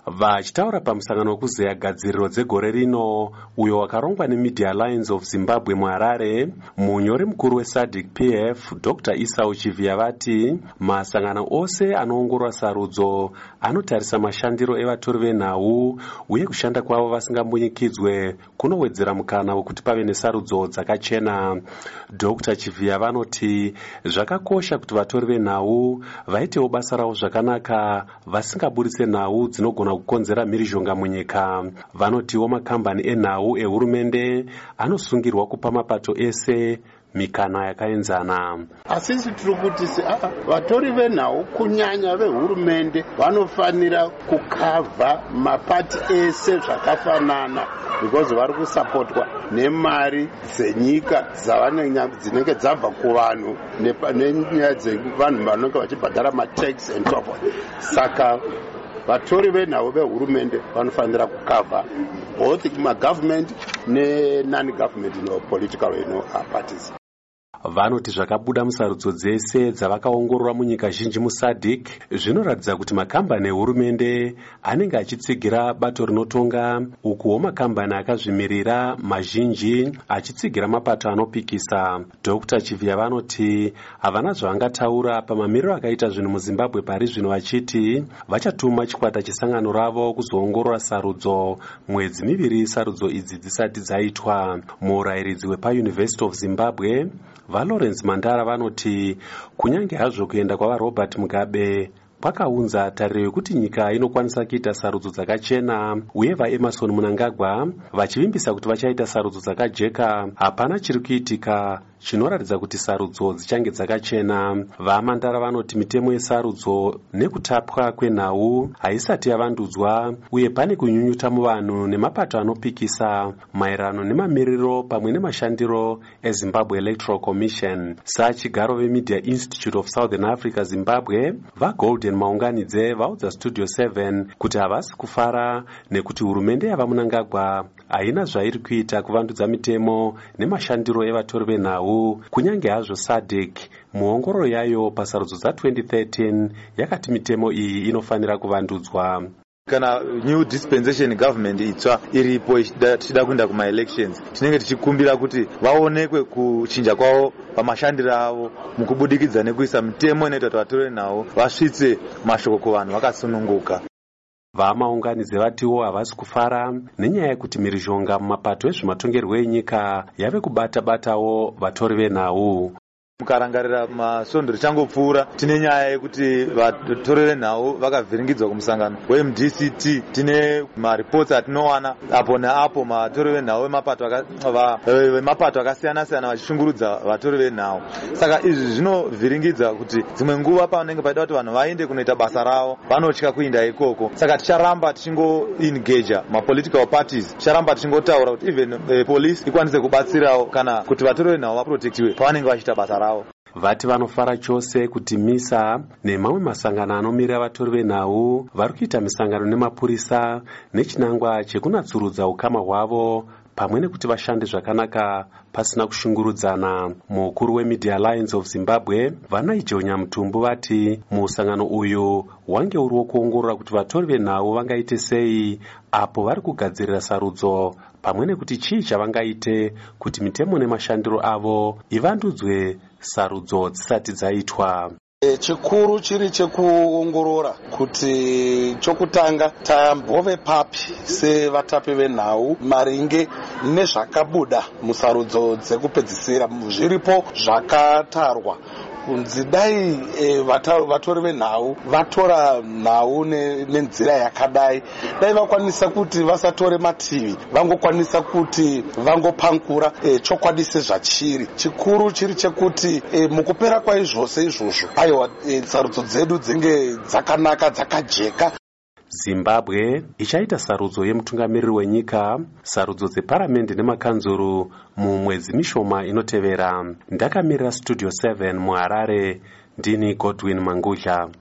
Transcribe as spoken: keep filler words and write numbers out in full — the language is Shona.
Vachitaura pamusangano wekuzeya gadziriro dzegore rino uyo wakarongwa neMedia Alliance of Zimbabwe muHarare, munyori mukuru weSADC P F Doctor Esau Chivia vati masangano ose anoongorora sarudzo anotarisa mashandiro evatori venhau uye kushanda kwavo vasingambunyikidzwe kunowedzera mukana wekuti pave nesarudzo dzakachena. Doctor Chivia vanoti zvakakosha kuti vatori venhau vaitewo basa ravo zvakanaka vasingaburitse nhau dzinogona kukonzera mhirizhonga munyika. Vanotiwo makambani enhau ehurumende anosungirwa kupa mapato ese mikana yakaenzana. Asisi tiri kuti vatori venhau kunyanya vehurumende vanofanira kukavha mapati ese zvakafanana because vari kusapotwa nemari dzenyika dzinenge dzabva kuvanhu nenyaya dzevanhu vanenge vachibhadhara matax and so forth. Saka vatori venhau vehurumende vanofanira kukavha both magovernment ne-non-government no political no parties. Vanoti zvakabuda musarudzo dzese dzavakaongorora munyika zhinji muSADC zvinoratidza kuti makambani ehurumende anenge achitsigira bato rinotonga, ukuwo makambani akazvimirira mazhinji achitsigira mapato anopikisa. Doctor Chivia vanoti havana zvavangataura pamamiriro akaita zvinhu muZimbabwe pari zvino, vachiti vachatuma chikwata chisangano ravo kuzoongorora sarudzo mwedzi miviri sarudzo idzi dzisati dzaitwa. Murayiridzi wepaUniversity of Zimbabwe vaLawrence Mandara vanoti kunyange hazvo kuenda kwavaRobert Mugabe kwakaunza tariro yekuti nyika inokwanisa kuita sarudzo dzakachena, uye vaEmerson Mnangagwa vachivimbisa kuti vachaita sarudzo dzakajeka, hapana chiri kuitika chinoratidza kuti sarudzo dzichange dzakachena. VaMandara vanoti mitemo yesarudzo nekutapwa kwenhau haisati yavandudzwa, uye pane kunyunyuta muvanhu nemapato anopikisa maererano nemamiriro pamwe nemashandiro eZimbabwe Electoral Commission. Sachigaro veMedia Institute of Southern Africa Zimbabwe vaGolden Maunganidze vaudza Studio seven kuti havasi kufara nekuti hurumende yavaMnangagwa haina zvairi kuita kuvandudza mitemo nemashandiro evatori venhau, kunyange hazvo SADC muongororo yayo pasarudzo dza-twenty thirteen yakati mitemo iyi inofanira kuvandudzwa. Kana new dispensation government itsva iripo tichida kuenda kuma-elections, tinenge tichikumbira kuti vaonekwe kuchinja kwavo pamashandiro avo mukubudikidza nekuisa mitemo inoita kuti vatori venhau vasvitse mashoko kuvanhu vakasununguka. VaMaunganidze vatiwo havasi kufara nenyaya yekuti mhirizhonga mumapato ezvematongerwo enyika yave kubata-batawo vatori venhau. Mukarangarira masvondo richangopfuura, tine nyaya yekuti vatori venhau vakavhiringidzwa kumusangano weM D C T. Tine maripotsi atinowana apo neapo matori venhau vemapato akasiyana-siyana vachishungurudza vatori venhau. Saka izvi zvinovhiringidza kuti dzimwe nguva pavanenge paida kuti vanhu vaende kunoita basa ravo vanotya kuinda ikoko. Saka ticharamba tichingoengaja mapolitical parties, ticharamba tichingotaura kuti even uh, police ikwanise kubatsirawo kana kuti vatori venhau vaprotektiwe pavanenge vachiita basa ravo. Vati vanofara chose kuti MISA nemamwe masangano anomirira vatori venhau vari kuita misangano nemapurisa nechinangwa chekunatsurudza ukama hwavo pamwe nekuti vashande zvakanaka pasina kushungurudzana. Mukuru weMedia Alliance of Zimbabwe vaNaijonya Mutumbu vati musangano uyu wange uri wokuongorora kuti vatori venhau vangaite sei apo vari kugadzirira sarudzo, pamwe nekuti chii chavangaite kuti mitemo nemashandiro avo ivandudzwe sarudzo dzisati dzaitwa. Chikuru chiri chekuongorora kuti chokutanga tambove papi sevatapi venhau maringe nezvakabuda musarudzo dzekupedzisira. Zviripo zvakatarwa kunzi dai e, vatori venhau vatora nhau nenzira yakadai, dai vakwanisa kuti vasatore mativi, vangokwanisa kuti vangopankura e, chokwadi sezvachiri. Chikuru chiri chekuti e, mukupera kwaizvose izvozvo aiwa e, sarudzo dzedu dzinge dzakanaka dzakajeka. Zimbabwe ichaita sarudzo yemutungamiriri wenyika, sarudzo dzeparamende nemakanzuru mumwedzi mishoma inotevera. Ndakamirira Studio seven muHarare, ndini Godwin Mangudla.